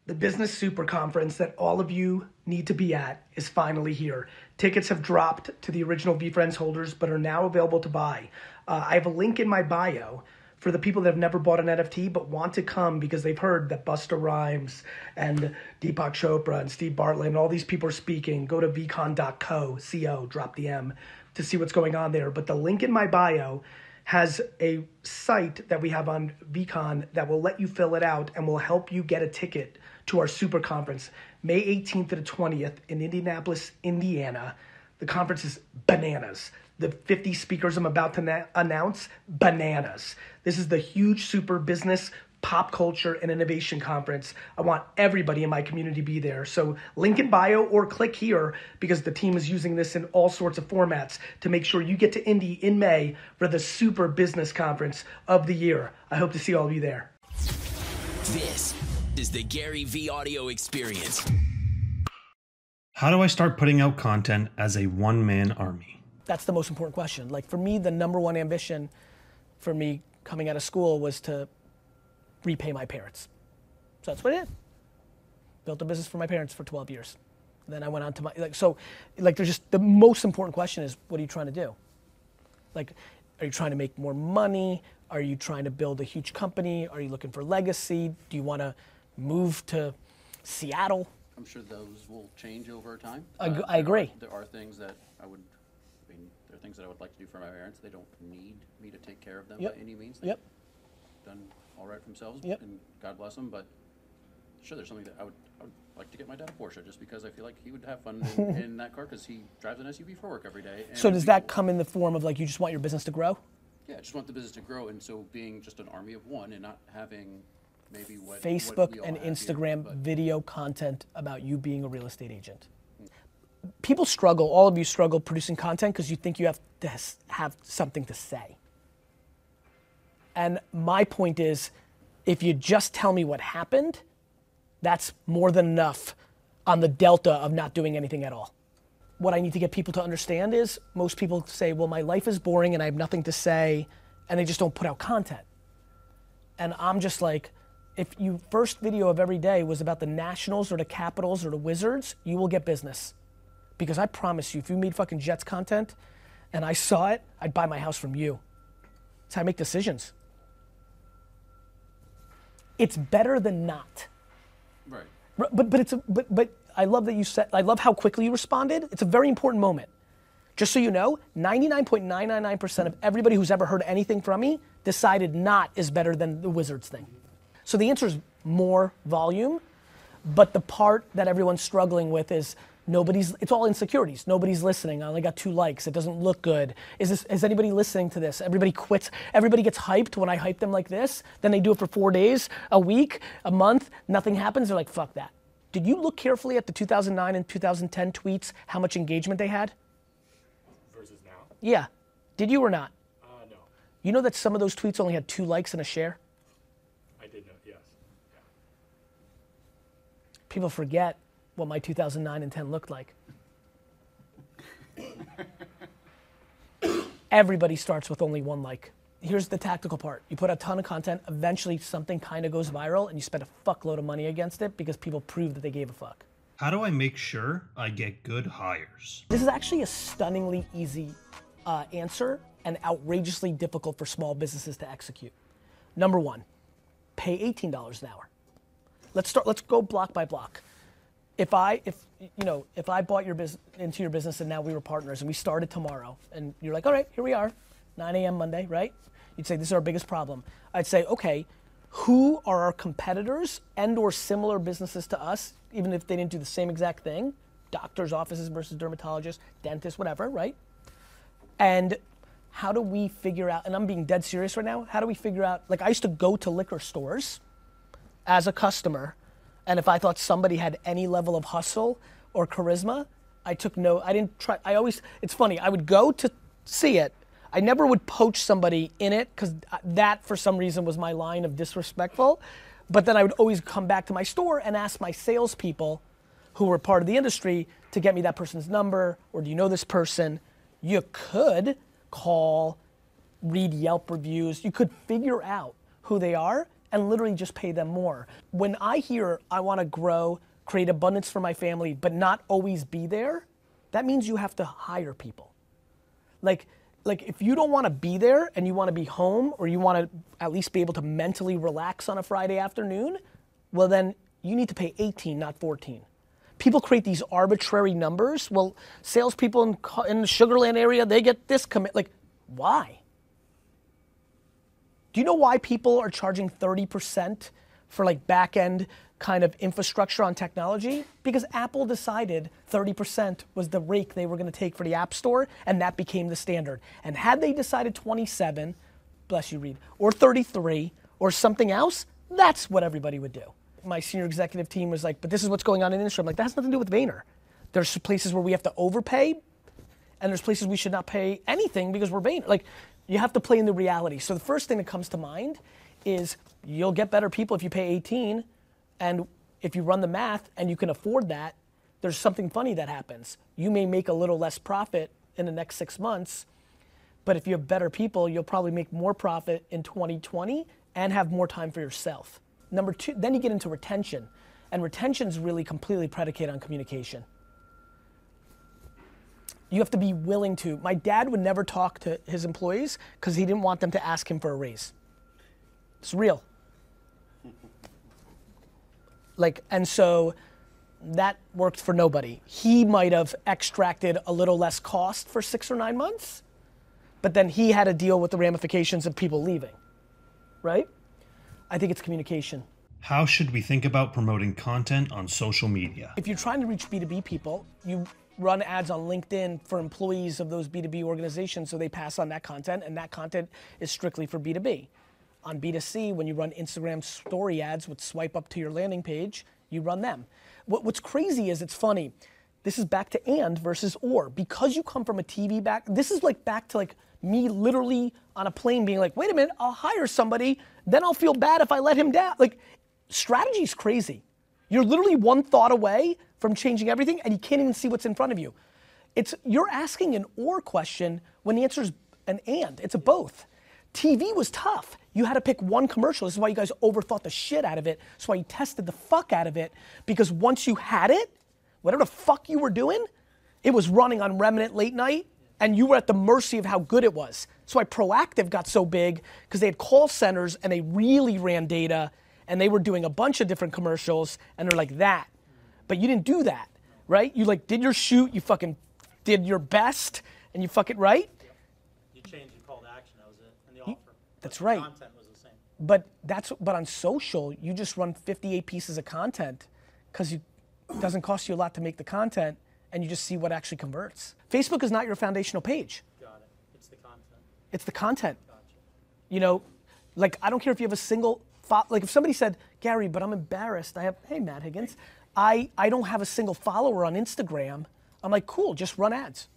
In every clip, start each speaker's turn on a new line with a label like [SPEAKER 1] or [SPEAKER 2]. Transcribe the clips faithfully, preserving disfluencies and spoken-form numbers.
[SPEAKER 1] The Business Super Conference that all of you need to be at is finally here. Tickets have dropped to the original VeeFriends holders, but are now available to buy. Uh, I have a link in my bio for the people that have never bought an N F T but want to come because they've heard that Busta Rhymes and Deepak Chopra and Steve Bartlett and all these people are speaking. Go to vcon dot co, C O, drop the M, to see what's going on there. But the link in my bio has a site that we have on VeeCon that will let you fill it out and will help you get a ticket to our super conference, May eighteenth to the twentieth in Indianapolis, Indiana. The conference is bananas. The fifty speakers I'm about to na- announce, bananas. This is the huge super business, pop culture, and innovation conference. I want everybody in my community to be there. So link in bio or click here because the team is using this in all sorts of formats to make sure you get to Indy in May for the super business conference of the year. I hope to see all of you there.
[SPEAKER 2] This is the Gary V Audio Experience.
[SPEAKER 3] How do I start putting out content as a one-man army?
[SPEAKER 4] That's the most important question. Like for me, the number one ambition for me coming out of school was to repay my parents. So that's what I did. Built a business for my parents for twelve years. Then I went on to my, like, so, like there's just, the most important question is, what are you trying to do? Like, are you trying to make more money? Are you trying to build a huge company? Are you looking for legacy? Do you want to move to Seattle?
[SPEAKER 5] I'm sure those will change over time.
[SPEAKER 4] I,
[SPEAKER 5] Uh,
[SPEAKER 4] I agree.
[SPEAKER 5] There are things that I would, I mean, there are things that I would like to do for my parents. They don't need me to take care of them
[SPEAKER 4] Yep.
[SPEAKER 5] by any means. They've
[SPEAKER 4] Yep.
[SPEAKER 5] done all right for themselves,
[SPEAKER 4] Yep.
[SPEAKER 5] and God bless them. But sure, there's something that I would, I would like to get my dad a Porsche just because I feel like he would have fun in, in that car because he drives an S U V for work every day. And
[SPEAKER 4] So does
[SPEAKER 5] we-
[SPEAKER 4] that come in the form of like, you just want your business to grow?
[SPEAKER 5] Yeah, I just want the business to grow, and so being just an army of one and not having maybe what what
[SPEAKER 4] Facebook
[SPEAKER 5] we all
[SPEAKER 4] and
[SPEAKER 5] have here,
[SPEAKER 4] Instagram
[SPEAKER 5] but-
[SPEAKER 4] video content about you being a real estate agent. People struggle, all of you struggle producing content because you think you have to has- have something to say. And my point is, if you just tell me what happened, that's more than enough on the delta of not doing anything at all. What I need to get people to understand is, most people say, well, my life is boring and I have nothing to say, and they just don't put out content. And I'm just like, if your first video of every day was about the Nationals or the Capitals or the Wizards, you will get business. Because I promise you, if you made fucking Jets content and I saw it, I'd buy my house from you. That's how I make decisions. It's better than not.
[SPEAKER 5] Right.
[SPEAKER 4] But but it's a, but but I love that you said, I love how quickly you responded. It's a very important moment. Just so you know, ninety-nine point nine nine nine percent of everybody who's ever heard anything from me decided not is better than the Wizards thing. So the answer is more volume, but the part that everyone's struggling with is nobody's, it's all insecurities. Nobody's listening. I only got two likes. It doesn't look good. Is this, is anybody listening to this? Everybody quits. Everybody gets hyped when I hype them like this. Then they do it for four days, a week, a month. Nothing happens. They're like, fuck that. Did you look carefully at the two thousand nine and two thousand ten tweets, how much engagement they had?
[SPEAKER 6] Versus now?
[SPEAKER 4] Yeah. Did you or not?
[SPEAKER 6] Uh, no.
[SPEAKER 4] You know that some of those tweets only had two likes and a share?
[SPEAKER 6] I did know, yes.
[SPEAKER 4] People forget what my two thousand nine and ten looked like. Everybody starts with only one like. Here's the tactical part. You put a ton of content, eventually something kind of goes viral and you spend a fuckload of money against it because people prove that they gave a fuck.
[SPEAKER 3] How do I make sure I get good hires?
[SPEAKER 4] This is actually a stunningly easy uh, answer and outrageously difficult for small businesses to execute. Number one, pay eighteen dollars an hour. Let's start, let's go block by block. If I, if, you know, if I bought your business into your business and now we were partners and we started tomorrow and you're like, all right, here we are, nine a.m. Monday, right? You'd say, this is our biggest problem. I'd say, okay, who are our competitors and or similar businesses to us, even if they didn't do the same exact thing? Doctors' offices versus dermatologists, dentists, whatever, right? And how do we figure out, and I'm being dead serious right now, how do we figure out, like I used to go to liquor stores as a customer, and if I thought somebody had any level of hustle or charisma, I took no, I didn't try, I always, it's funny, I would go to see it, I never would poach somebody in it because that for some reason was my line of disrespectful. But then I would always come back to my store and ask my salespeople who were part of the industry to get me that person's number, or do you know this person? You could call, read Yelp reviews. You could figure out who they are and literally just pay them more. When I hear I want to grow, create abundance for my family, but not always be there, that means you have to hire people. Like, like if you don't want to be there and you want to be home, or you want to at least be able to mentally relax on a Friday afternoon, well then you need to pay eighteen, not fourteen. People create these arbitrary numbers. Well, salespeople in, in the Sugar Land area, they get this commit. Like, why? Do you know why people are charging thirty percent for like back-end kind of infrastructure on technology? Because Apple decided thirty percent was the rake they were gonna take for the App Store, and that became the standard. And had they decided twenty-seven, bless you Reed, or thirty-three, or something else, that's what everybody would do. My senior executive team was like, but this is what's going on in the industry. I'm like, that has nothing to do with Vayner. There's places where we have to overpay, and there's places we should not pay anything because we're Vayner. Like, you have to play in the reality. So the first thing that comes to mind is you'll get better people if you pay eighteen, and if you run the math and you can afford that, there's something funny that happens. You may make a little less profit in the next six months, but if you have better people, you'll probably make more profit in twenty twenty and have more time for yourself. Number two, then you get into retention, and retention's really completely predicated on communication. You have to be willing to. My dad would never talk to his employees because he didn't want them to ask him for a raise. It's real. Like, and so that worked for nobody. He might have extracted a little less cost for six or nine months, but then he had to deal with the ramifications of people leaving, right? I think it's communication.
[SPEAKER 3] How should we think about promoting content on social media?
[SPEAKER 4] If you're trying to reach B two B people, you run ads on LinkedIn for employees of those B two B organizations, so they pass on that content, and that content is strictly for B two B. On B two C, when you run Instagram story ads with swipe up to your landing page, you run them. What, what's crazy is, it's funny, this is back to and versus or. Because you come from a T V back, this is like back to like me literally on a plane being like, wait a minute, I'll hire somebody, then I'll feel bad if I let him down. Like, strategy's crazy. You're literally one thought away from changing everything, and you can't even see what's in front of you. It's, you're asking an or question when the answer is an and. It's a both. T V was tough. You had to pick one commercial. This is why you guys overthought the shit out of it. That's why you tested the fuck out of it, because once you had it, whatever the fuck you were doing, it was running on Remnant late night, and you were at the mercy of how good it was. That's why Proactive got so big, because they had call centers and they really ran data, and they were doing a bunch of different commercials, and they're like that. But you didn't do that, right? You like did your shoot, you fucking did your best, and you fucking, right?
[SPEAKER 7] You changed your call to action, that was it, and the offer.
[SPEAKER 4] That's
[SPEAKER 7] But
[SPEAKER 4] right.
[SPEAKER 7] The content was the same.
[SPEAKER 4] But that's, but on social, you just run fifty-eight pieces of content, because it doesn't cost you a lot to make the content, and you just see what actually converts. Facebook is not your foundational page.
[SPEAKER 7] Got it. It's the content.
[SPEAKER 4] It's the content.
[SPEAKER 7] Gotcha.
[SPEAKER 4] You know, like, I don't care if you have a single, fo- like if somebody said, Gary, but I'm embarrassed, I have, hey, Matt Higgins, I, I don't have a single follower on Instagram. I'm like, cool, just run ads.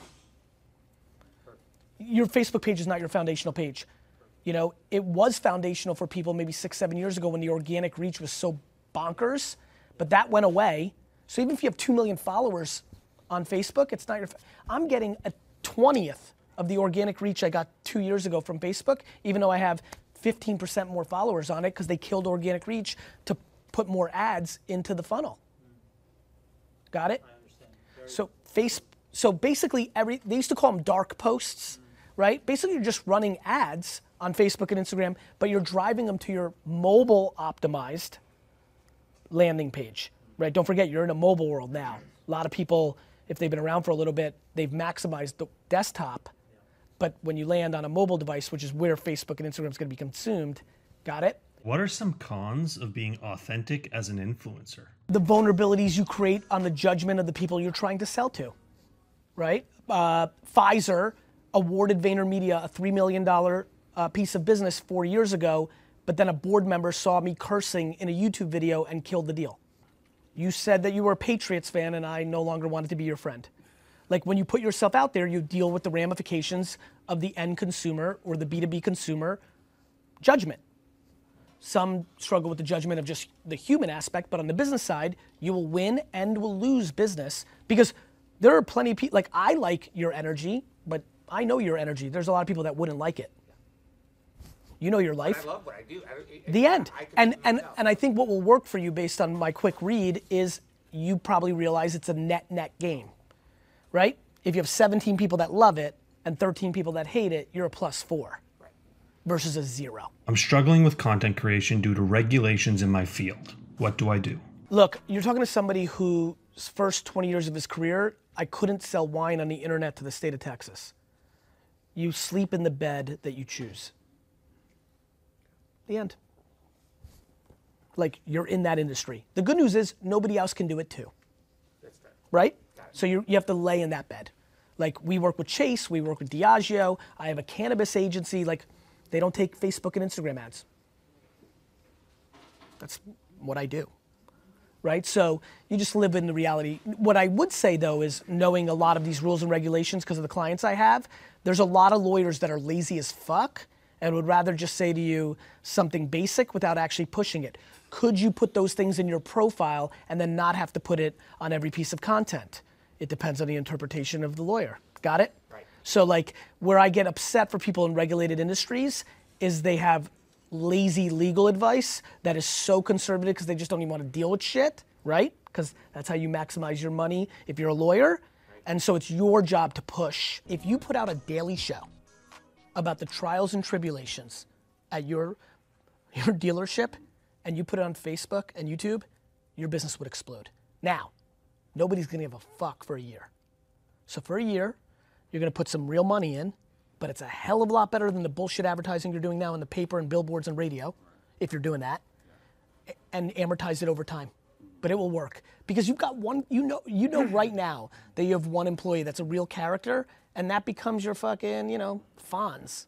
[SPEAKER 4] Your Facebook page is not your foundational page. You know, it was foundational for people maybe six, seven years ago when the organic reach was so bonkers, but that went away. So even if you have two million followers on Facebook, it's not your, I'm getting a twentieth of the organic reach I got two years ago from Facebook, even though I have fifteen percent more followers on it, because they killed organic reach to put more ads into the funnel. Mm. Got it?
[SPEAKER 7] I understand. Very
[SPEAKER 4] So face, so basically every, they used to call them dark posts, mm. right? Basically you're just running ads on Facebook and Instagram, but you're driving them to your mobile optimized landing page, right? Don't forget, you're in a mobile world now. A lot of people, if they've been around for a little bit, they've maximized the desktop, but when you land on a mobile device, which is where Facebook and Instagram is gonna be consumed, got it?
[SPEAKER 3] What are some cons of being authentic as an influencer?
[SPEAKER 4] The vulnerabilities you create on the judgment of the people you're trying to sell to, right? Uh, Pfizer awarded VaynerMedia a three million dollars uh, piece of business four years ago, but then a board member saw me cursing in a YouTube video and killed the deal. You said that you were a Patriots fan and I no longer wanted to be your friend. Like, when you put yourself out there, you deal with the ramifications of the end consumer or the B two B consumer judgment. Some struggle with the judgment of just the human aspect, but on the business side, you will win and will lose business, because there are plenty of people, like, I like your energy, but I know your energy. There's a lot of people that wouldn't like it. You know your life.
[SPEAKER 8] I love what I do. I, it,
[SPEAKER 4] The end.
[SPEAKER 8] I can
[SPEAKER 4] And
[SPEAKER 8] do
[SPEAKER 4] and
[SPEAKER 8] myself.
[SPEAKER 4] and I think what will work for you based on my quick read is you probably realize it's a net net game, right? If you have seventeen people that love it and thirteen people that hate it, you're a plus four
[SPEAKER 8] Right.
[SPEAKER 4] versus a zero.
[SPEAKER 3] I'm struggling with content creation due to regulations in my field. What do I do?
[SPEAKER 4] Look, you're talking to somebody whose first twenty years of his career, I couldn't sell wine on the internet to the state of Texas. You sleep in the bed that you choose. The end. Like, you're in that industry. The good news is nobody else can do it too.
[SPEAKER 8] That's fair.
[SPEAKER 4] Right? So you you have to lay in that bed. Like, we work with Chase, we work with Diageo, I have a cannabis agency, like, they don't take Facebook and Instagram ads. That's what I do. Right? So you just live in the reality. What I would say though is knowing a lot of these rules and regulations because of the clients I have, there's a lot of lawyers that are lazy as fuck and would rather just say to you something basic without actually pushing it. Could you put those things in your profile and then not have to put it on every piece of content? It depends on the interpretation of the lawyer. Got it?
[SPEAKER 8] Right.
[SPEAKER 4] So like where I get upset for people in regulated industries is they have lazy legal advice that is so conservative because they just don't even want to deal with shit, right? Because that's how you maximize your money if you're a lawyer. Right. And so it's your job to push. If you put out a daily show about the trials and tribulations at your, your dealership and you put it on Facebook and YouTube, your business would explode. Now, nobody's gonna give a fuck for a year. So for a year, you're gonna put some real money in, but it's a hell of a lot better than the bullshit advertising you're doing now in the paper and billboards and radio, if you're doing that, and amortize it over time. But it will work because you've got one, you know, you know right now that you have one employee that's a real character, and that becomes your fucking, you know, Fonz.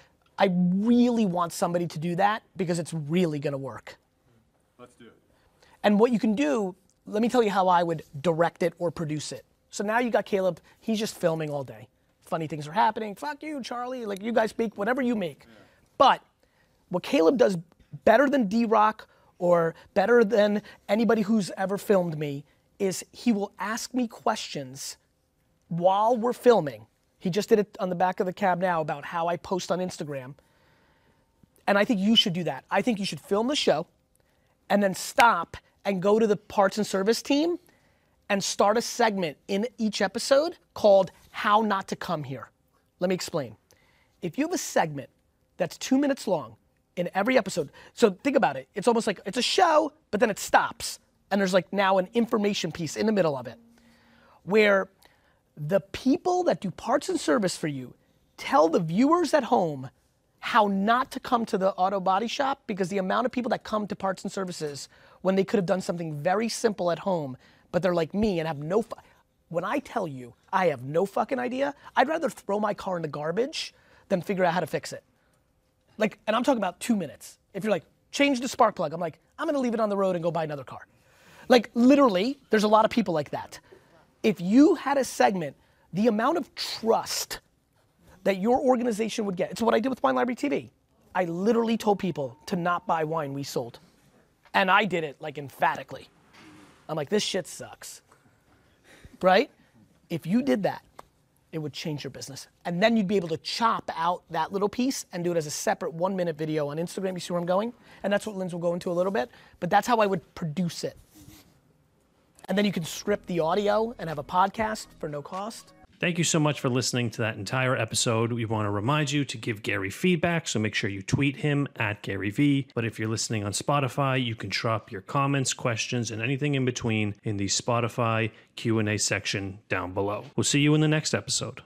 [SPEAKER 4] I really want somebody to do that because it's really gonna work.
[SPEAKER 6] Let's do it.
[SPEAKER 4] And what you can do, let me tell you how I would direct it or produce it. So now you got Caleb, he's just filming all day. Funny things are happening, fuck you, Charlie, like you guys make whatever you make. Yeah. But what Caleb does better than D-Rock or better than anybody who's ever filmed me is he will ask me questions while we're filming. He just did it on the back of the cab now about how I post on Instagram. And I think you should do that. I think you should film the show and then stop and go to the parts and service team and start a segment in each episode called How Not to Come Here. Let me explain. If you have a segment that's two minutes long in every episode, so think about it. It's almost like it's a show, but then it stops. And there's like now an information piece in the middle of it where the people that do parts and service for you tell the viewers at home how not to come to the auto body shop, because the amount of people that come to parts and services when they could have done something very simple at home, but they're like me and have no, fu- when I tell you I have no fucking idea, I'd rather throw my car in the garbage than figure out how to fix it. Like, and I'm talking about two minutes. If you're like, change the spark plug, I'm like, I'm gonna leave it on the road and go buy another car. Like literally, there's a lot of people like that. If you had a segment, the amount of trust that your organization would get, it's what I did with Wine Library T V. I literally told people to not buy wine we sold. And I did it like emphatically. I'm like, this shit sucks, right? If you did that, it would change your business. And then you'd be able to chop out that little piece and do it as a separate one minute video on Instagram. You see where I'm going? And that's what Linz will go into a little bit, but that's how I would produce it. And then you can script the audio and have a podcast for no cost.
[SPEAKER 9] Thank you so much for listening to that entire episode. We want to remind you to give Gary feedback, so make sure you tweet him at Gary V. But if you're listening on Spotify, you can drop your comments, questions, and anything in between in the Spotify Q and A section down below. We'll see you in the next episode.